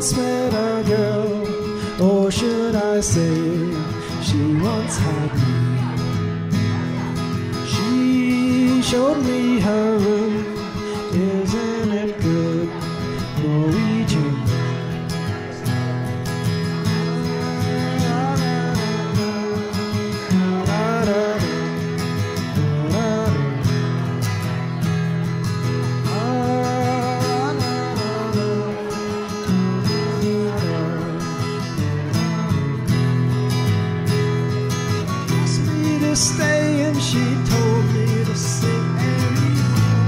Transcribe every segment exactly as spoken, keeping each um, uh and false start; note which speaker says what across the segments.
Speaker 1: once met a girl, or should I say, she once had me. She showed me her room, isn't it good, Norwegian? Stay, and she told me to sit anywhere.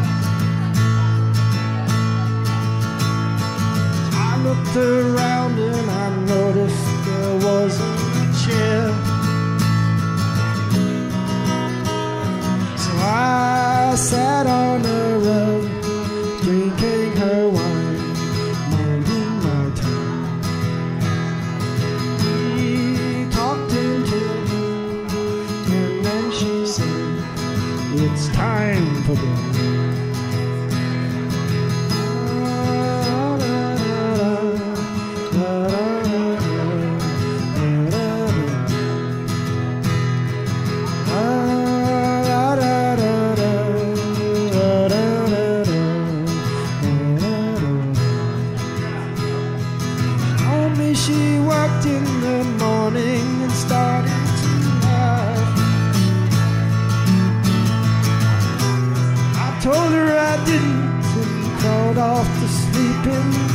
Speaker 1: I looked around and I noticed there wasn't a chair, so I sat on a rug, drinking her wine, minding my tongue. We talked until she said, it's time for bed. Only she worked in the morning and started to laugh. Told her I didn't and crawled off to sleep in